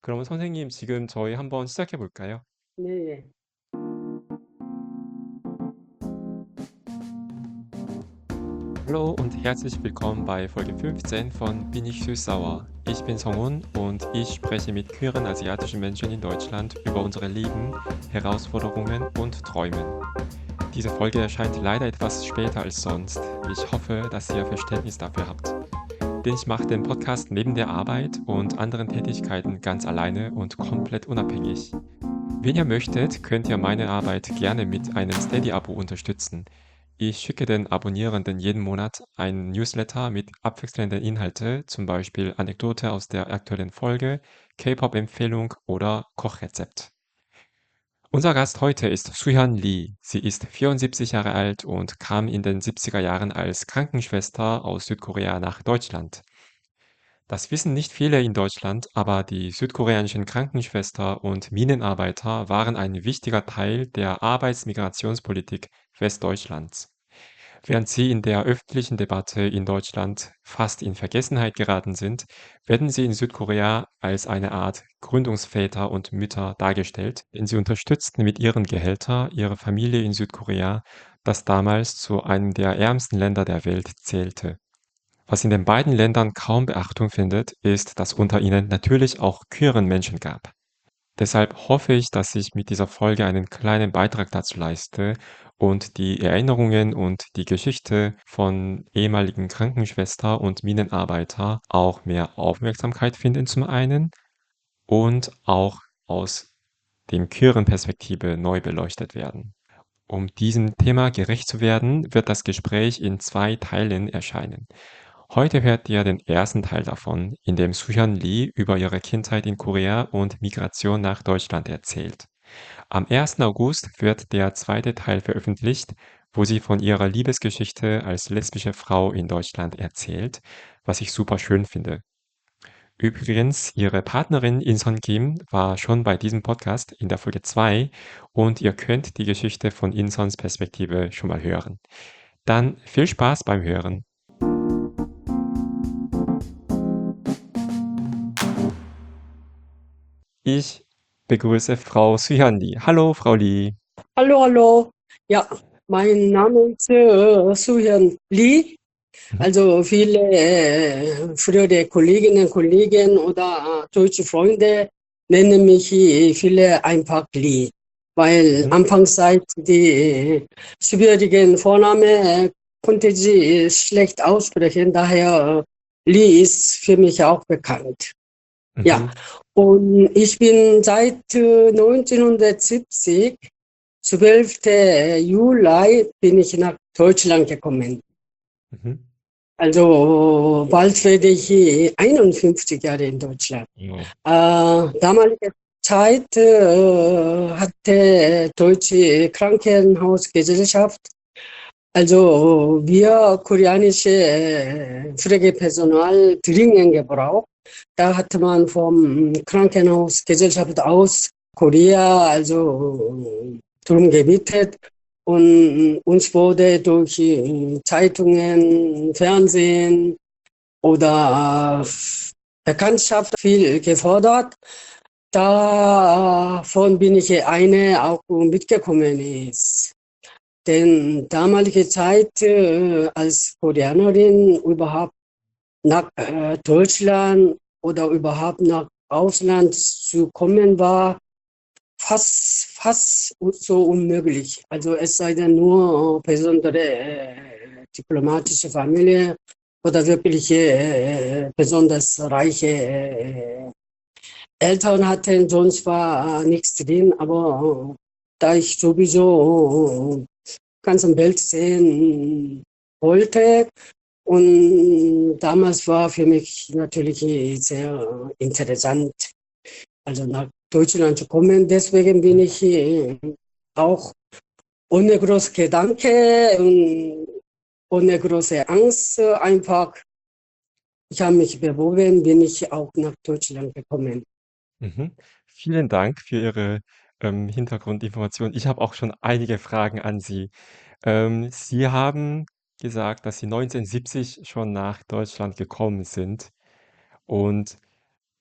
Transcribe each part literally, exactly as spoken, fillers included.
그러면 선생님 지금 저희 한번 시작해 볼까요? 네. Hallo und herzlich willkommen bei Folge fünfzehn von Bin ich süß-sauer. Ich bin Songun und ich spreche mit queeren asiatischen Menschen in Deutschland über unsere Leben, Herausforderungen und Träumen. Diese Folge erscheint leider etwas später als sonst. Ich hoffe, dass ihr Verständnis dafür habt. Denn ich mache den Podcast neben der Arbeit und anderen Tätigkeiten ganz alleine und komplett unabhängig. Wenn ihr möchtet, könnt ihr meine Arbeit gerne mit einem Steady-Abo unterstützen. Ich schicke den Abonnierenden jeden Monat einen Newsletter mit abwechselnden Inhalte, zum Beispiel Anekdote aus der aktuellen Folge, K-Pop-Empfehlung oder Kochrezept. Unser Gast heute ist Suhyun Lee. Sie ist vierundsiebzig Jahre alt und kam in den siebziger Jahren als Krankenschwester aus Südkorea nach Deutschland. Das wissen nicht viele in Deutschland, aber die südkoreanischen Krankenschwester und Minenarbeiter waren ein wichtiger Teil der Arbeitsmigrationspolitik Westdeutschlands. Während sie in der öffentlichen Debatte in Deutschland fast in Vergessenheit geraten sind, werden sie in Südkorea als eine Art Gründungsväter und Mütter dargestellt, denn sie unterstützten mit ihren Gehältern ihre Familie in Südkorea, das damals zu einem der ärmsten Länder der Welt zählte. Was in den beiden Ländern kaum Beachtung findet, ist, dass unter ihnen natürlich auch queeren Menschen gab. Deshalb hoffe ich, dass ich mit dieser Folge einen kleinen Beitrag dazu leiste und die Erinnerungen und die Geschichte von ehemaligen Krankenschwester und Minenarbeiter auch mehr Aufmerksamkeit finden zum einen und auch aus dem queeren Perspektive neu beleuchtet werden. Um diesem Thema gerecht zu werden, wird das Gespräch in zwei Teilen erscheinen. Heute hört ihr den ersten Teil davon, in dem Suhyun Lee über ihre Kindheit in Korea und Migration nach Deutschland erzählt. Am ersten August wird der zweite Teil veröffentlicht, wo sie von ihrer Liebesgeschichte als lesbische Frau in Deutschland erzählt, was ich super schön finde. Übrigens, ihre Partnerin Inson Kim war schon bei diesem Podcast in der Folge zwei und ihr könnt die Geschichte von Insons Perspektive schon mal hören. Dann viel Spaß beim Hören. Ich begrüße Frau Suhyun Lee. Hallo, Frau Lee. Hallo, hallo. Ja, mein Name ist äh, Suhyun Lee. Mhm. Also viele äh, frühere Kolleginnen und Kollegen oder äh, deutsche Freunde nennen mich äh, viele einfach Lee, weil Mhm. Anfangszeit die äh, schwierigen Vorname äh, konnte sie äh, schlecht aussprechen, daher äh, Lee ist für mich auch bekannt. Ja, Mhm. und ich bin seit äh, neunzehnhundertsiebzig, zwölften Juli, bin ich nach Deutschland gekommen. Mhm. Also bald werde ich äh, einundfünfzig Jahre in Deutschland. Ja. Äh, damalige Zeit äh, hatte Deutsche Krankenhausgesellschaft, also wir koreanische äh, Pflegepersonal dringend gebraucht. Da hatte man vom Krankenhausgesellschaft aus Korea also darum gebeten und uns wurde durch äh, Zeitungen, Fernsehen oder äh, Bekanntschaft viel gefordert. Davon bin ich eine auch mitgekommen ist. Denn damalige Zeit äh, als Koreanerin überhaupt nach äh, Deutschland oder überhaupt nach Ausland zu kommen, war fast, fast so unmöglich. Also es sei denn nur äh, besondere äh, diplomatische Familie oder wirkliche äh, besonders reiche äh, Eltern hatten, sonst war äh, nichts drin. Aber äh, da ich sowieso äh, ganze Welt sehen wollte, und damals war für mich natürlich sehr interessant, also nach Deutschland zu kommen. Deswegen bin ich äh, auch ohne große Gedanke und ohne große Angst äh, einfach, ich habe mich beworben, bin ich auch nach Deutschland gekommen. Mhm. Vielen Dank für Ihre ähm, Hintergrundinformation. Ich habe auch schon einige Fragen an Sie. Ähm, Sie haben gesagt, dass Sie neunzehnhundertsiebzig schon nach Deutschland gekommen sind und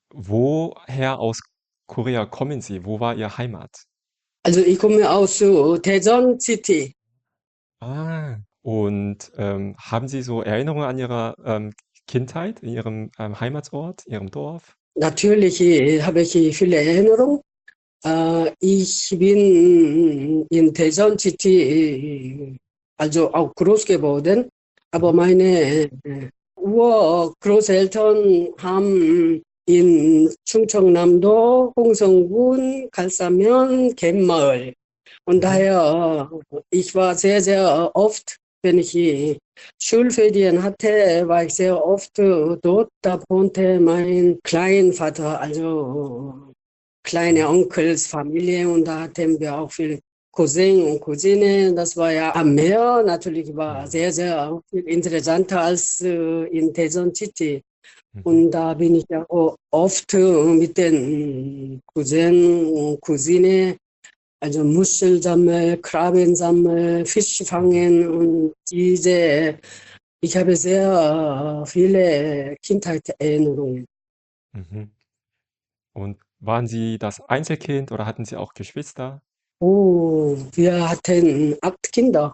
Woher aus Korea kommen Sie? Wo war Ihr Heimat? Also ich komme aus äh, Daejeon City. Ah, und ähm, haben Sie so Erinnerungen an Ihre ähm, Kindheit in Ihrem ähm, Heimatsort, Ihrem Dorf? Natürlich äh, habe ich viele Erinnerungen. Äh, ich bin in Daejeon City, äh, also auch groß geworden, aber Mhm. meine äh, Urgroßeltern haben in Chungcheongnam-do, Hongseong-gun, Galsamen, Gemmaul. Und Mhm. daher, äh, ich war sehr, sehr oft, wenn ich äh, Schulferien hatte, war ich sehr oft äh, dort. Da wohnte mein Kleinvater, also kleine Mhm. Onkels, Familie, und da hatten wir auch viel Cousin und Cousine. Das war ja am Meer, natürlich war Mhm. sehr, sehr viel interessanter als äh, in Daejeon City. Mhm. Und da bin ich ja auch oft äh, mit den Cousin und Cousine, also Muschel sammeln, Krabben sammeln, Fisch Mhm. fangen, und diese, ich habe sehr äh, viele Kindheitserinnerungen. Mhm. Und waren Sie das Einzelkind oder hatten Sie auch Geschwister? Oh, wir hatten acht Kinder.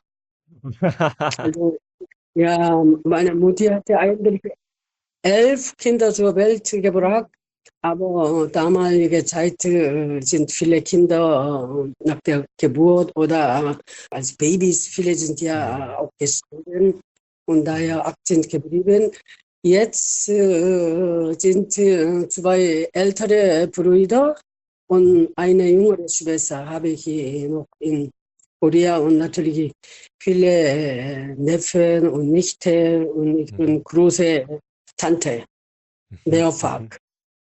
Also, ja, meine Mutter hatte eigentlich elf Kinder zur Welt gebracht, aber damalige Zeit äh, sind viele Kinder äh, nach der Geburt oder äh, als Babys, viele sind ja Mhm. auch gestorben und Mhm. daher acht sind geblieben. Jetzt äh, sind äh, zwei ältere Brüder Mhm. und eine jüngere Schwester habe ich äh, noch in Korea, und natürlich viele äh, Neffen und Nichten, und ich Mhm. bin große Tante, Mhm. mehrfach. Mhm.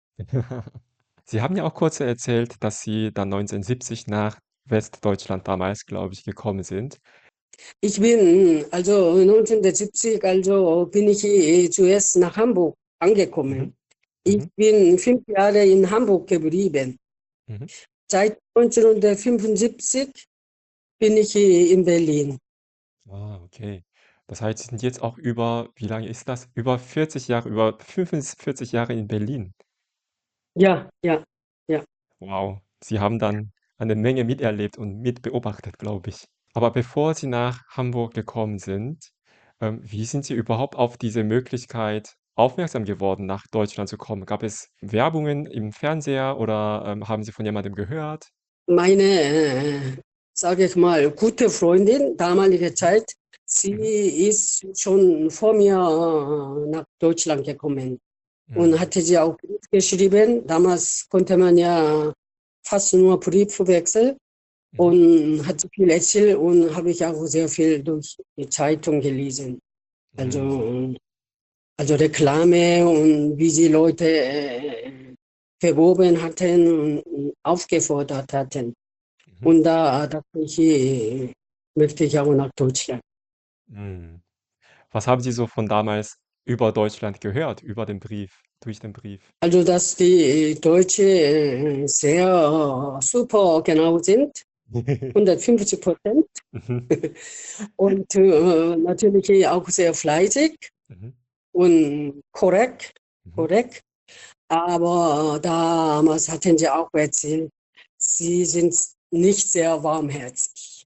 Sie haben ja auch kurz erzählt, dass Sie dann neunzehnhundertsiebzig nach Westdeutschland damals, glaube ich, gekommen sind. Ich bin, also neunzehnhundertsiebzig, also bin ich äh, zuerst nach Hamburg angekommen. Mhm. Ich Mhm. bin fünf Jahre in Hamburg geblieben. Mhm. Seit neunzehnhundertfünfundsiebzig bin ich äh, in Berlin. Ah, okay. Das heißt, Sie sind jetzt auch über, wie lange ist das? Über vierzig Jahre, über fünfundvierzig Jahre in Berlin. Ja, ja, ja. Wow. Sie haben dann eine Menge miterlebt und mitbeobachtet, glaube ich. Aber bevor Sie nach Hamburg gekommen sind, ähm, wie sind Sie überhaupt auf diese Möglichkeit aufmerksam geworden, nach Deutschland zu kommen? Gab es Werbungen im Fernseher oder ähm, haben Sie von jemandem gehört? Meine, äh, sage ich mal, gute Freundin, damalige Mhm. Zeit, sie Mhm. ist schon vor mir äh, nach Deutschland gekommen und Mhm. hatte sie auch Brief geschrieben. Damals konnte man ja fast nur Brief wechseln, Mhm. und hat sie viel erzählt, und habe ich auch sehr viel durch die Zeitung gelesen. Mhm. Also, also Reklame und wie sie Leute äh, beworben hatten und aufgefordert hatten. Mhm. Und da dachte ich, äh, möchte ich auch nach Deutschland. Mhm. Was haben Sie so von damals über Deutschland gehört, über den Brief, durch den Brief? Also, dass die Deutsche äh, sehr äh, super genau sind, hundertfünfzig Prozent, Mhm. und äh, natürlich auch sehr fleißig Mhm. und korrekt, Mhm. korrekt. Aber damals hatten sie auch erzählt, sie sind nicht sehr warmherzig.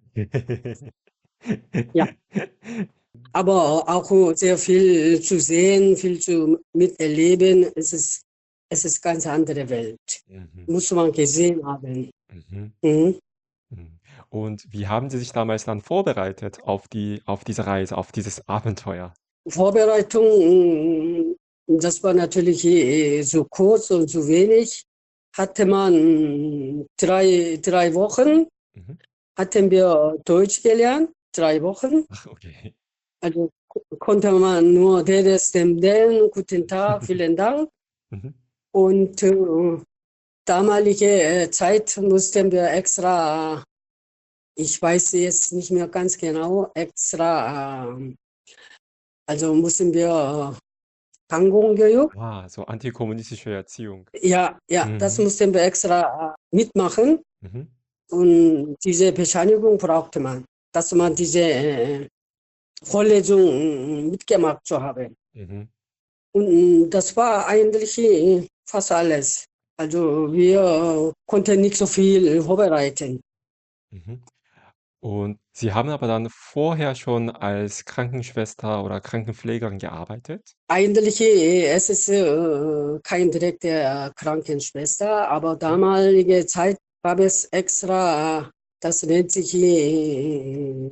Ja, aber auch sehr viel zu sehen, viel zu miterleben. Es ist, es ist ganz andere Welt. Mhm. Muss man gesehen haben. Mhm. Mhm. Mhm. Und wie haben Sie sich damals dann vorbereitet auf die auf diese Reise, auf dieses Abenteuer? Vorbereitung, mm, das war natürlich äh, so kurz und so wenig. Hatte man drei, drei Wochen, Mhm. hatten wir Deutsch gelernt, drei Wochen. Ach, okay. Also ko- konnte man nur des, dem, den, guten Tag, vielen Dank. Mhm. Und äh, damalige äh, Zeit mussten wir extra, ich weiß jetzt nicht mehr ganz genau, extra, äh, also mussten wir äh, Tango geübt. Ah, so antikommunistische Erziehung. Ja, ja, das Mhm. mussten wir extra äh, mitmachen, Mhm. und diese Bescheinigung brauchte man, dass man Mhm. diese äh, Vorlesung äh, mitgemacht zu haben. Mhm. Und äh, das war eigentlich äh, fast alles. Also wir konnten nicht so viel vorbereiten. Mhm. Und Sie haben aber dann vorher schon als Krankenschwester oder Krankenpflegerin gearbeitet? Eigentlich, äh, es ist äh, kein direkter Krankenschwester, aber Mhm. damalige Zeit gab es extra, das nennt sich äh,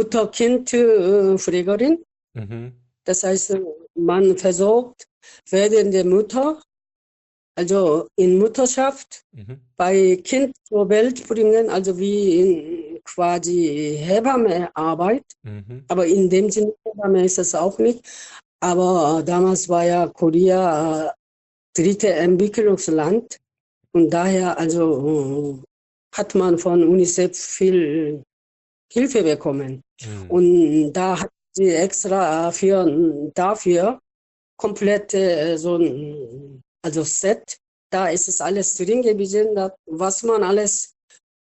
Mutter-Kind-Pflegerin. Mhm. Das heißt, man versorgt werdende Mutter, also in Mutterschaft, Mhm. bei Kind zur Welt bringen, also wie in quasi Hebammearbeit. Mhm. Aber in dem Sinne Hebamme ist es auch nicht. Aber damals war ja Korea äh, dritte Entwicklungsland und daher also äh, hat man von UNICEF viel Hilfe bekommen. Mhm. Und da hat sie extra für, dafür komplett äh, so ein also Set, da ist es alles drin gewesen, da, was man alles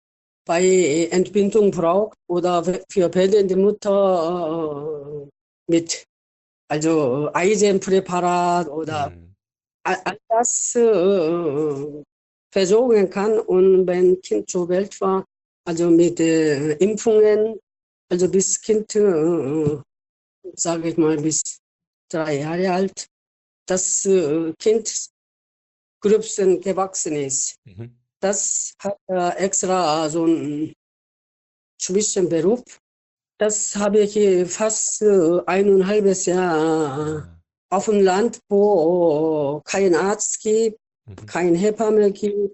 bei Entbindung braucht oder für werdende Mutter äh, mit also Eisenpräparat oder Mhm. all all das äh, versorgen kann. Und wenn Kind zur Welt war, also mit äh, Impfungen, also bis Kind, äh, sage ich mal, bis drei Jahre alt, das äh, Kind gröbsten gewachsen ist. Mhm. Das hat äh, extra so einen Zwischenberuf. Das habe ich äh, fast äh, eineinhalbes Jahr Ah. auf dem Land, wo kein Arzt gibt, Mhm. kein Hebamme gibt.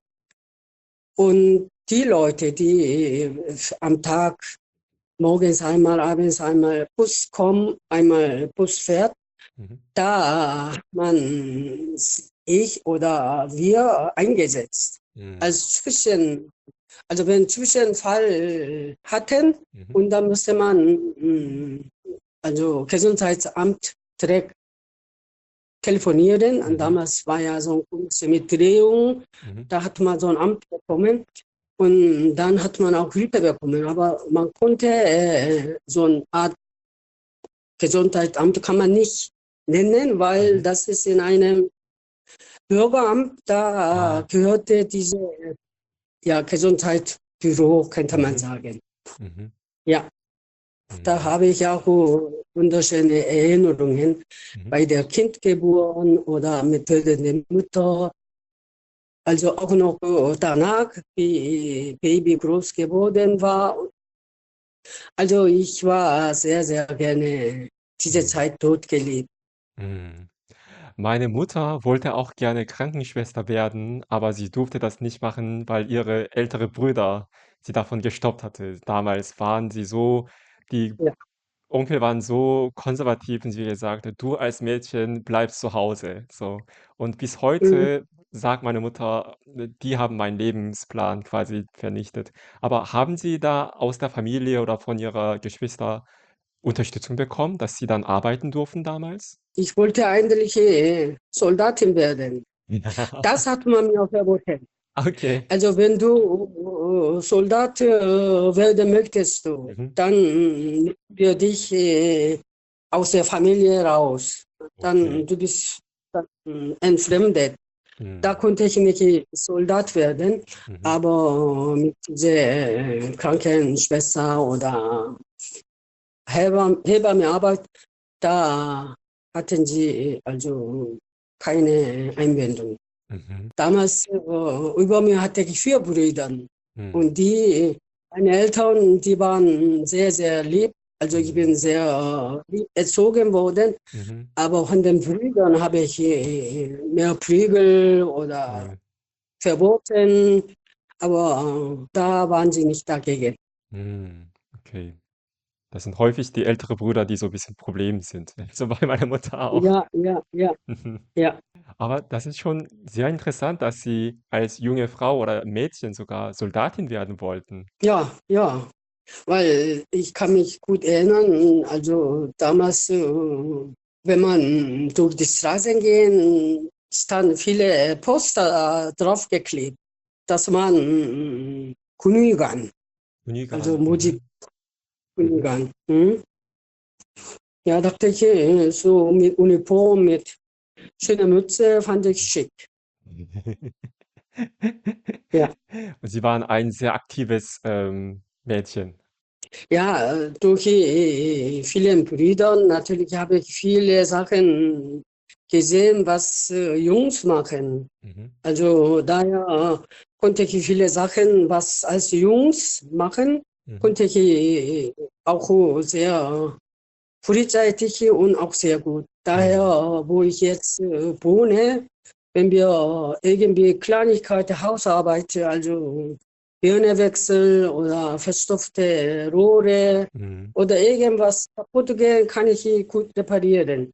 Und die Leute, die äh, am Tag morgens einmal, abends einmal Bus kommen, einmal Bus fährt, Mhm. da hat man ich oder wir eingesetzt. Mhm. Als Zwischen, also wenn Zwischenfall hatten Mhm. und dann musste man mm, also Gesundheitsamt direkt telefonieren. Und Mhm. damals war ja so ein Kurs mit Drehung, Mhm. da hat man so ein Amt bekommen und dann hat man auch Hilfe bekommen. Aber man konnte äh, so eine Art Gesundheitsamt kann man nicht nennen, weil Mhm. das ist in einem Bürgeramt, da Ah. gehörte diese ja, Gesundheitsbüro, könnte man Mhm. sagen. Mhm. Ja, da Mhm. habe ich auch äh, wunderschöne Erinnerungen Mhm. bei der Kindgeburt oder mit der Mutter. Also auch noch äh, danach, wie Baby groß geworden war. Also ich war sehr, sehr gerne diese Mhm. Zeit dort gelebt. Mhm. Meine Mutter wollte auch gerne Krankenschwester werden, aber sie durfte das nicht machen, weil ihre ältere Brüder sie davon gestoppt hatte. Damals waren sie so die Ja. Onkel waren so konservativ und sie gesagt hat: „Du als Mädchen bleibst zu Hause“, so. Und bis Mhm. heute sagt meine Mutter, äh, die haben meinen Lebensplan quasi vernichtet. Aber haben Sie da aus der Familie oder von Ihrer Geschwister Unterstützung bekommen, dass Sie dann arbeiten durften damals? Ich wollte eigentlich äh, Soldatin werden. Das hat man mir verboten. Okay. Also wenn du äh, Soldat äh, werden möchtest, du, Mhm. dann äh, wir dich äh, aus der Familie raus. Dann Okay. du bist dann, äh, entfremdet. Da Mhm. konnte ich nicht Soldat werden, Mhm. aber mit dieser äh, Krankenschwester oder Hebam- Hebammenarbeit, da hatten sie also keine Einwendung. Mhm. Damals äh, über mir hatte ich vier Brüder Mhm. und die, meine Eltern, die waren sehr, sehr lieb. Also ich Mhm. bin sehr äh, lieb erzogen worden, Mhm. aber von den Brüdern habe ich äh, mehr Prügel oder Mhm. verboten, aber äh, da waren sie nicht dagegen. Mhm. Okay. Das sind häufig die ältere Brüder, die so 'n bisschen Problem sind. So bei meiner Mutter auch. Ja, ja, ja, Mhm. ja, Aber das ist schon sehr interessant, dass Sie als junge Frau oder Mädchen sogar Soldatin werden wollten. ja, ja. Weil ich kann mich gut erinnern, also damals, äh, wenn man durch die Straßen gehen, standen viele Poster draufgeklebt, dass man äh, Kunigan, also Kunigan, Musik mhm, mhm. Kunigan. Hm? Ja, dachte ich, äh, so mit Uniform, mit schöner Mütze fand ich schick. Ja. Und Sie waren ein sehr aktives ähm, Mädchen. Ja, äh, durch äh, viele Brüder natürlich habe ich viele Sachen gesehen, was äh, Jungs machen. Mhm. Also daher äh, konnte ich viele Sachen, was als Jungs machen, Mhm. konnte ich äh, auch sehr frühzeitig und auch sehr gut. Daher, Mhm. äh, wo ich jetzt äh, wohne, wenn wir äh, irgendwie Kleinigkeiten, Hausarbeit, also Birnenwechsel oder verstopfte Rohre Mhm. oder irgendwas kaputt gehen, kann ich gut reparieren.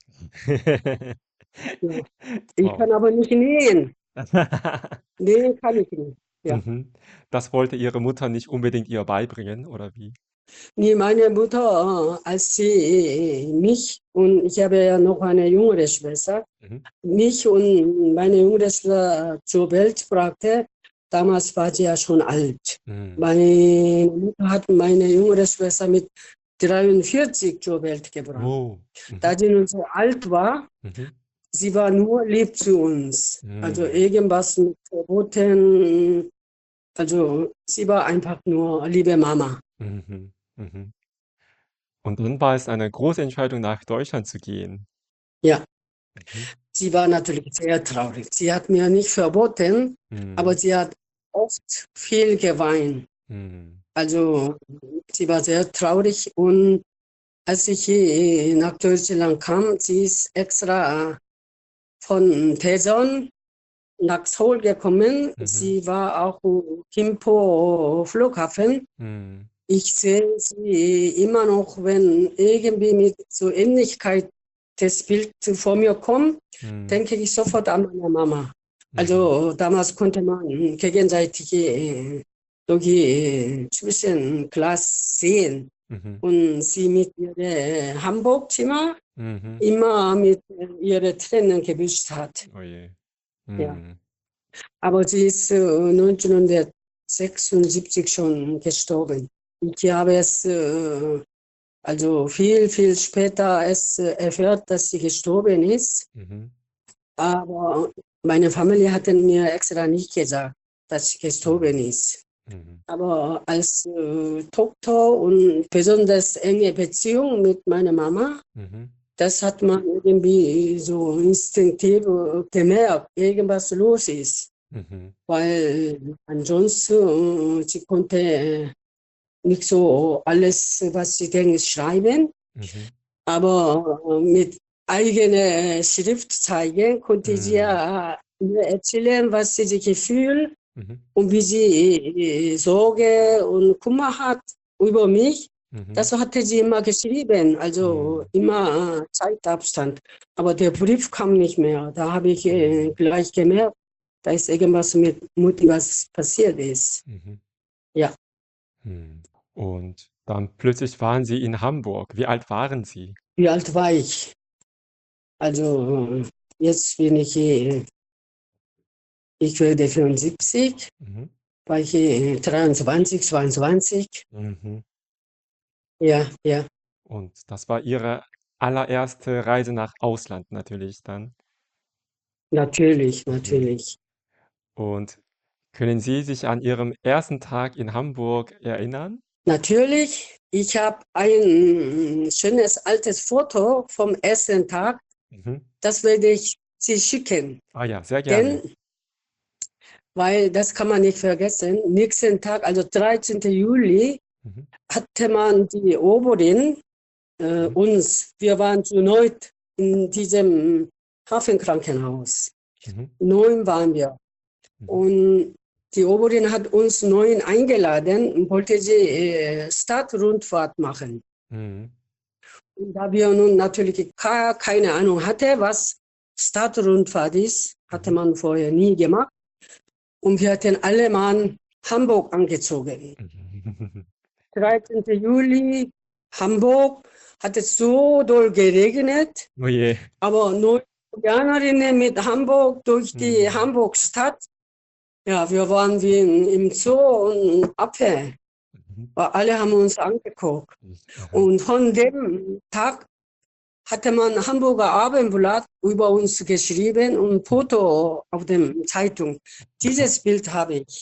Ja. Ich Wow. kann aber nicht nähen. Nähen kann ich nicht. Ja. Mhm. Das wollte Ihre Mutter nicht unbedingt ihr beibringen, oder wie? Nee, meine Mutter, äh, als sie äh, mich und ich habe ja noch eine jüngere Schwester, Mhm. mich und meine jüngere Schwester zur Welt brachte, damals war sie ja schon alt. Mhm. Meine Mutter hat meine jüngere Schwester mit dreiundvierzig zur Welt gebracht. Oh. Da Mhm. sie nun so alt war, Mhm. sie war nur lieb zu uns. Also Mhm. irgendwas mit Verboten, also sie war einfach nur liebe Mama. Mhm. Mhm. Und dann war es eine große Entscheidung, nach Deutschland zu gehen. Ja. Mhm. Sie war natürlich sehr traurig. Sie hat mir nicht verboten, aber Mhm. sie hat oft viel geweint. Mhm. Also sie war sehr traurig und als ich hier nach Deutschland kam, sie ist extra von Daejeon nach Seoul gekommen. Mhm. Sie war auch im Gimpo Flughafen. Mhm. Ich sehe sie immer noch, wenn irgendwie mit so Ähnlichkeit das Bild vor mir kommt, Mhm. denke ich sofort an meine Mama. Mhm. Also damals konnte man gegenseitig äh, durch äh, Zwischenglas sehen Mhm. und sie mit ihrem Hamburg-Zimmer Mhm. immer mit äh, ihren Tränen gewischt hat. Oh je. Ja. Mhm. Aber sie ist äh, neunzehnhundertsechsundsiebzig schon gestorben. Ich habe es äh, also viel, viel später erst äh, erfährt, dass sie gestorben ist. Mhm. Aber meine Familie hatte mir extra nicht gesagt, dass sie gestorben Mhm. ist. Mhm. Aber als äh, Tochter und besonders enge Beziehung mit meiner Mama, Mhm. das hat man irgendwie so instinktiv äh, gemerkt, irgendwas los ist. Mhm. Weil ansonsten, äh, sie konnte äh, nicht so alles, was sie denkt, schreiben, Mhm. aber äh, mit eigener Schrift zeigen, konnte sie Mhm. ja äh, mir erzählen, was sie sich fühlt Mhm. und wie sie äh, Sorge und Kummer hat über mich. Mhm. Das hatte sie immer geschrieben, also Mhm. immer äh, Zeitabstand. Aber der Brief kam nicht mehr. Da habe ich äh, Mhm. gleich gemerkt, da ist irgendwas mit Mutti, was passiert ist. Mhm. Ja. Mhm. Und dann plötzlich waren Sie in Hamburg. Wie alt waren Sie? Wie alt war ich? Also äh, jetzt bin ich, äh, ich werde fünfundsiebzig, Mhm. war ich äh, dreiundzwanzig, zweiundzwanzig. Mhm. Ja, ja, Und das war Ihre allererste Reise nach Ausland natürlich dann? natürlich, Mhm. natürlich. Und können Sie sich an Ihrem ersten Tag in Hamburg erinnern? Natürlich, ich habe ein schönes altes Foto vom ersten Tag, Mhm. das werde ich Sie schicken. Ah ja, sehr gerne. Denn, weil das kann man nicht vergessen, nächsten Tag, also dreizehnten Juli, Mhm. hatte man die Oberin äh, Mhm. uns, wir waren zu neun in diesem Hafenkrankenhaus. Mhm. Neun waren wir. Mhm. Und die Oberin hat uns neun eingeladen und wollte sie äh, Stadtrundfahrt machen. Mhm. Und da wir nun natürlich keine Ahnung hatten, was Stadtrundfahrt ist, hatte Mhm. man vorher nie gemacht. Und wir hatten alle Mann Hamburg angezogen. Mhm. dreizehnten Juli, Hamburg, hat es so doll geregnet, Oh je. aber neun Jahrerinnen mit Hamburg durch die Mhm. Hamburg-Stadt. Ja, wir waren wie in, im Zoo und Abwehr. Mhm. Alle haben uns angeguckt. Aha. Und von dem Tag hatte man Hamburger Abendblatt über uns geschrieben und ein Foto auf dem Zeitung. Dieses Bild habe ich.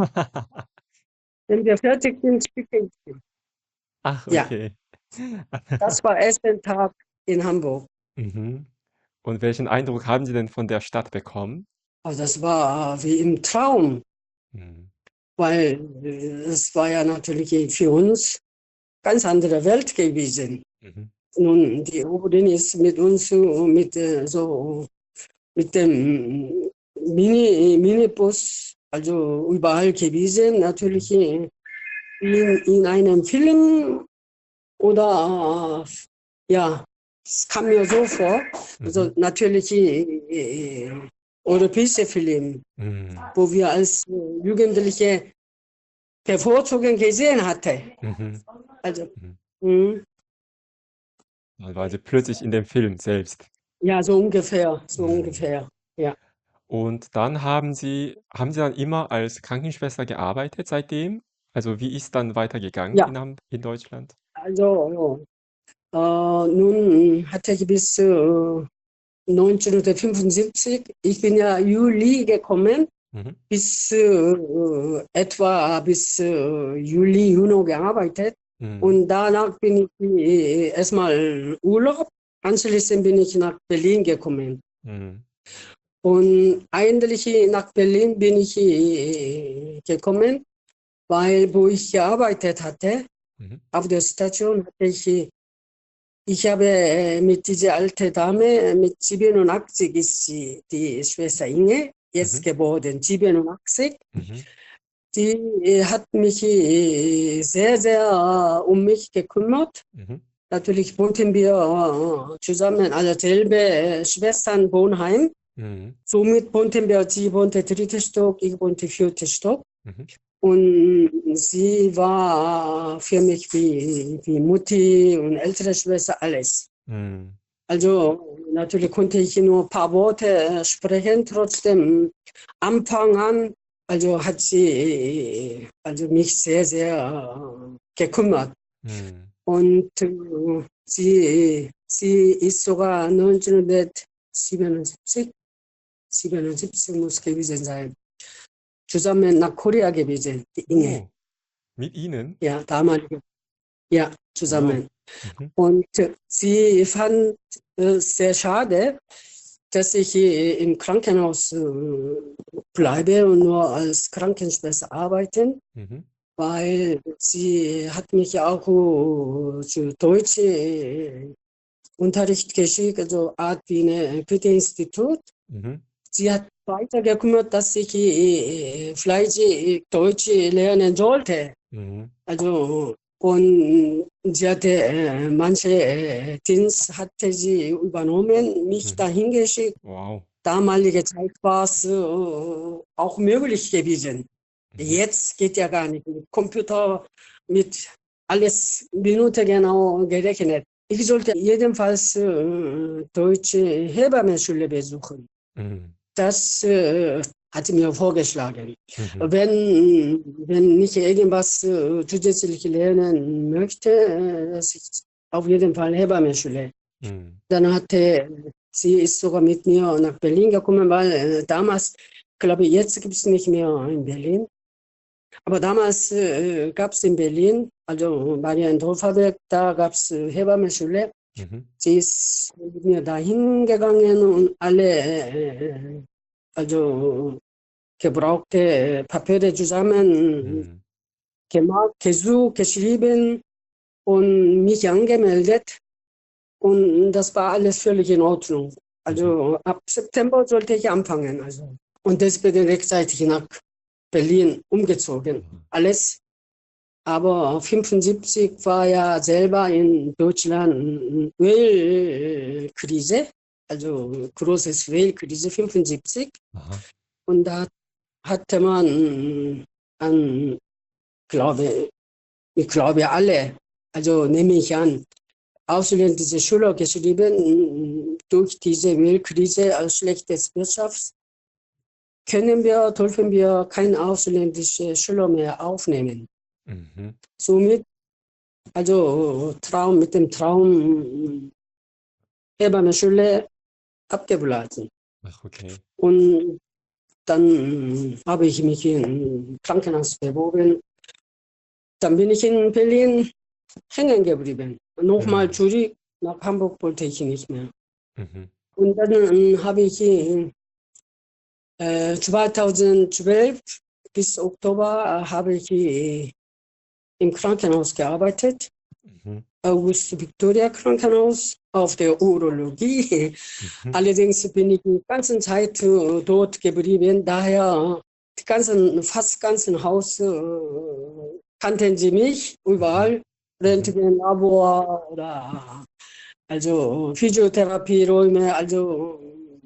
Wenn wir fertig sind, schicke ich dir. Ach, Ja, okay. das war erster Tag in Hamburg. Mhm. Und welchen Eindruck haben Sie denn von der Stadt bekommen? Also das war wie im Traum, Mhm. weil äh, es war ja natürlich für uns ganz andere Welt gewesen. Mhm. Nun, die Oberin ist mit uns so mit äh, so mit dem Mini, Minibus, also überall gewesen, natürlich Mhm. in, in einem Film oder äh, ja, es kam mir so vor, also Mhm. natürlich äh, äh, europäische Film, Mhm. wo wir als äh, Jugendliche bevorzugen gesehen hatten. Mhm. Also, Mhm. mh, Dann waren Sie plötzlich in dem Film selbst. ja, so ungefähr, so Mhm. ungefähr, ja. Und dann haben Sie haben Sie dann immer als Krankenschwester gearbeitet seitdem? Also, wie ist dann weitergegangen Ja, in Ham in Deutschland? also äh, nun hatte ich bis äh, neunzehnhundertfünfundsiebzig, ich bin ja Juli gekommen, Mhm. bis äh, etwa bis äh, Juli, Juni gearbeitet. Mhm. Und danach bin ich äh, erstmal Urlaub. Anschließend bin ich nach Berlin gekommen. Mhm. Und eigentlich nach Berlin bin ich äh, gekommen, weil wo ich gearbeitet hatte, Mhm. auf der Station hatte ich äh, ich habe äh, mit dieser alten Dame, äh, mit siebenundachtzig ist sie, die Schwester Inge, jetzt Mhm. geboren, siebenundachtzig. Mhm. Die äh, hat mich äh, sehr, sehr äh, um mich gekümmert. Mhm. Natürlich wohnten wir äh, zusammen, also selbe äh, Schwesternwohnheim. Mhm. Somit wohnten wir, sie wohnte dritte Stock, ich wohnte vierte Stock. Mhm. Und sie war für mich wie, wie Mutti und ältere Schwester, alles. Mhm. Also natürlich konnte ich nur ein paar Worte äh, sprechen, trotzdem Anfang an, also hat sie äh, also mich sehr, sehr äh, gekümmert. Mhm. Und äh, sie, sie ist sogar neunzehnhundertsiebenundsiebzig, siebenundsiebzig muss gewesen sein, zusammen nach Korea gewesen, die Inge. Oh, mit Ihnen? Ja, damalige, ja, Wow. zusammen. Mhm. Und äh, sie fand es sehr schade, dass ich äh, im Krankenhaus äh, bleibe und nur als Krankenschwester arbeiten, Mhm. weil sie hat mich ja auch äh, zu Deutsch äh, Unterricht geschickt, also Art wie ein Goethe-Institut. Mhm. Sie hat weiter gekümmert, dass ich äh, vielleicht äh, Deutsch lernen sollte. Mhm. Also, und sie hatte äh, manche äh, Dienst hatte sie übernommen, mich Mhm. dahin geschickt. Wow. Damalige Zeit war es äh, auch möglich gewesen. Mhm. Jetzt geht ja gar nicht. Mit Computer, mit alles Minute genau gerechnet. Ich sollte jedenfalls äh, deutsche Hebammenschule besuchen. Mhm. Das äh, hat sie mir vorgeschlagen. Mhm. Wenn, wenn ich irgendwas äh, zusätzlich lernen möchte, äh, dass ich auf jeden Fall Hebammenschule. Mhm. Dann hatte sie ist sogar mit mir nach Berlin gekommen, weil äh, damals, glaube ich, jetzt gibt es nicht mehr in Berlin. Aber damals äh, gab es in Berlin, also bei der Dorfabwerk, da gab es äh, Hebammenschule. Mhm. Sie ist mit mir dahin gegangen und alle, äh, also gebrauchte äh, Papiere zusammen Mhm. gemacht, gesucht, geschrieben und mich angemeldet. Und das war alles völlig in Ordnung. Mhm. Also ab September sollte ich anfangen. Also. Und deswegen rechtzeitig nach Berlin umgezogen. Mhm. Alles. Aber fünfundsiebzig war ja selber in Deutschland eine Ölkrise, also großes Ölkrise fünfundsiebzig. Aha. Und da hatte man an, glaube ich, glaube alle, also nehme ich an, ausländische Schüler geschrieben, durch diese Ölkrise als schlechtes Wirtschafts können wir, dürfen wir keine ausländische Schüler mehr aufnehmen. Mhm. Somit, also Traum mit dem Traum Hebammenschule abgeblasen. Ach, okay. Und dann habe ich mich im Krankenhaus beworben. Dann bin ich in Berlin hängen geblieben. Nochmal Mhm. zurück nach Hamburg wollte ich nicht mehr. Mhm. Und dann ähm, habe ich in äh, zweitausendzwölf bis Oktober äh, habe ich äh, im Krankenhaus gearbeitet. Mhm. August Victoria Krankenhaus auf der Urologie. Mhm. Allerdings bin ich die ganze Zeit äh, dort geblieben. Daher die ganzen, fast ganzen Haus äh, kannten sie mich Mhm. überall. Mhm. Röntgen, Labor oder also Physiotherapieräume. Also,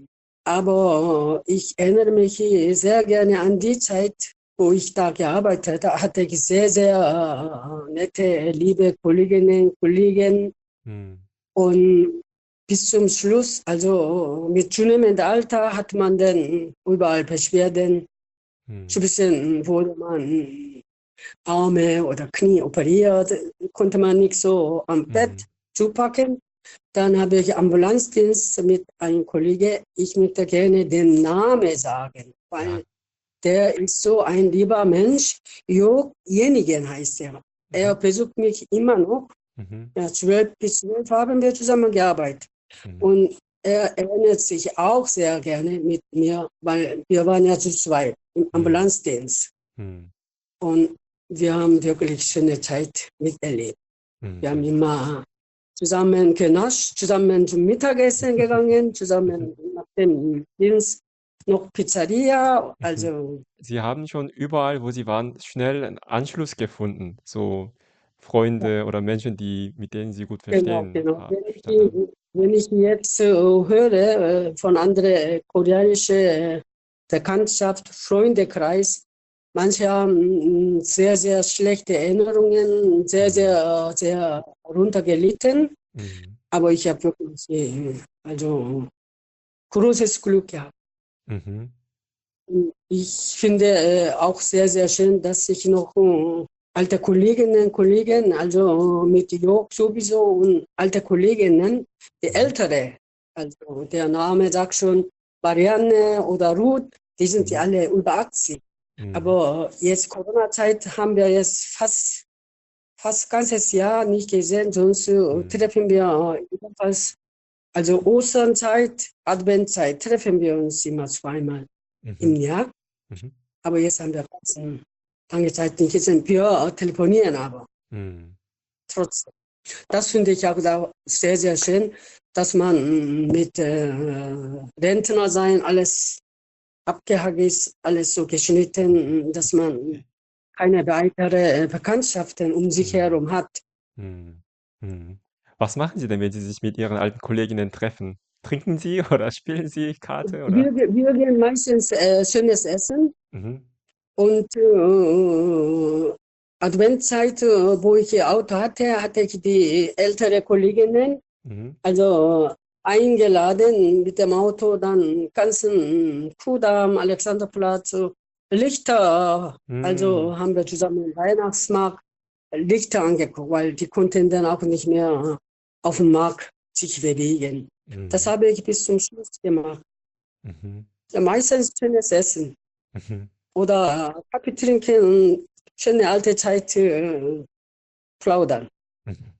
aber ich erinnere mich sehr gerne an die Zeit, wo ich da gearbeitet habe, hatte ich sehr, sehr äh, nette, liebe Kolleginnen und Kollegen. Mhm. Und bis zum Schluss, also mit zunehmendem Alter, hat man dann überall Beschwerden. So ein Mhm. bisschen wurde man Arme oder Knie operiert, konnte man nicht so am Bett Mhm. zupacken. Dann habe ich Ambulanzdienst mit einem Kollegen. Ich möchte gerne den Namen sagen, weil Ja. der ist so ein lieber Mensch. Jörg Jenigen heißt er. Er Mhm. besucht mich immer noch. Mhm. Ja, zwölf bis zwölf haben wir zusammengearbeitet. Mhm. Und er erinnert sich auch sehr gerne mit mir, weil wir waren ja zu zweit im Mhm. Ambulanzdienst. Mhm. Und wir haben wirklich schöne Zeit miterlebt. Wir haben Mhm. immer zusammen genascht, zusammen zum Mittagessen gegangen, Mhm. zusammen nach dem Dienst noch Pizzeria. Mhm. Also Sie haben schon überall, wo Sie waren, schnell 'n Anschluss gefunden, so ja, Freunde oder Menschen, die mit denen Sie gut genau, verstehen genau. ha Wenn ich, verstanden haben. wenn ich jetzt äh, höre äh, von anderen koreanischen äh, Bekanntschaft, Freundekreis, manche haben mm, sehr, sehr schlechte Erinnerungen, sehr, Mhm. sehr, sehr runtergelitten. Mhm. Aber ich habe wirklich äh, also großes Glück gehabt. Mhm. Ich finde äh, auch sehr, sehr schön, dass ich noch äh, alte Kolleginnen und Kollegen, also mit Jörg sowieso und alte Kolleginnen, die Mhm. ältere, also der Name sagt schon Marianne oder Ruth, die sind ja Mhm. alle über achtzig. Mhm. Aber jetzt Corona-Zeit haben wir jetzt fast, fast ganzes Jahr nicht gesehen, sonst äh, Mhm. treffen wir äh, jedenfalls, also Osternzeit, Adventzeit, treffen wir uns immer zweimal im Mhm. Jahr. Mhm. Aber jetzt haben wir ganz eine lange Zeit nicht gesehen. Wir telefonieren aber Mhm. trotzdem. Das finde ich auch da sehr, sehr schön, dass man mit äh, Rentner sein, alles abgehakt ist, alles so geschnitten, dass man keine weitere Bekanntschaften um sich Mhm. herum hat. Mhm. Mhm. Was machen Sie denn, wenn Sie sich mit Ihren alten Kolleginnen treffen? Trinken Sie oder spielen Sie Karte oder? Wir, wir gehen meistens äh, schönes Essen Mhm. und äh, Adventzeit, äh, wo ich ihr Auto hatte, hatte ich die ältere Kolleginnen Mhm. also eingeladen mit dem Auto, dann ganzen Kudamm, Alexanderplatz, so Lichter, Mhm. also haben wir zusammen im Weihnachtsmarkt Lichter angeguckt, weil die konnten dann auch nicht mehr auf dem Markt sich bewegen. Das Mhm. habe ich bis zum Schluss gemacht. Mhm. Ja, meistens schönes Essen Mhm. oder Kaffee trinken und schöne alte Zeit äh, plaudern. Mhm.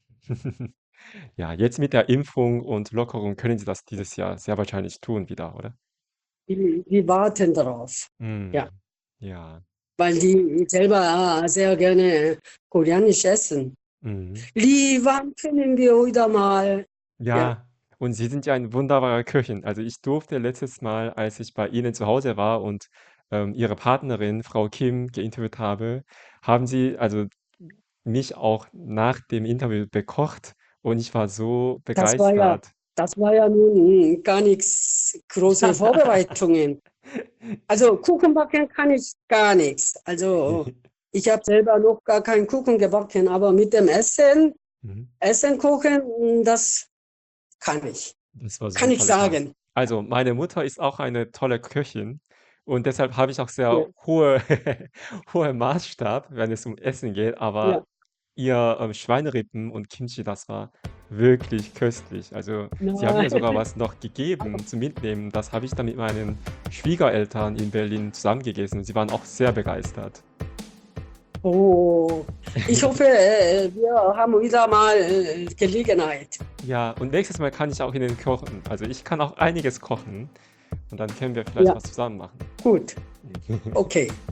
Ja, jetzt mit der Impfung und Lockerung können Sie das dieses Jahr sehr wahrscheinlich tun wieder, oder? Die, die warten darauf. Ja. Mhm. Ja. Weil die selber sehr gerne koreanisch essen. Mhm. Lee, wann können wir wieder mal? Ja, Ja, und Sie sind ja ein wunderbarer Köchin. Also, ich durfte letztes Mal, als ich bei Ihnen zu Hause war und, ähm, Ihre Partnerin, Frau Kim, geinterviewt habe, haben Sie also mich auch nach dem Interview bekocht und ich war so das war ja, begeistert. das war ja nun gar nichts große Vorbereitungen. Also Kuchen backen kann ich gar nichts. Also ich habe selber noch gar keinen Kuchen gebacken, aber mit dem Essen, Mhm. Essen kochen, das kann ich. Das war Kann ich super lecker. sagen. Also, meine Mutter ist auch eine tolle Köchin und deshalb habe ich auch sehr Ja, hohe hohe Maßstab, wenn es um Essen geht, aber ja. ihr, ähm, Schweinerippen und Kimchi, das war wirklich köstlich. Also, sie haben mir Nein. sogar was noch gegeben zum Mitnehmen. Das habe ich dann mit meinen Schwiegereltern in Berlin zusammen gegessen und sie waren auch sehr begeistert. Oh, ich hoffe, äh, wir haben wieder mal äh, Gelegenheit. Ja, und nächstes Mal kann ich auch Ihnen kochen. Also, ich kann auch einiges kochen und dann können wir vielleicht Ja, was zusammen machen. gut. Okay.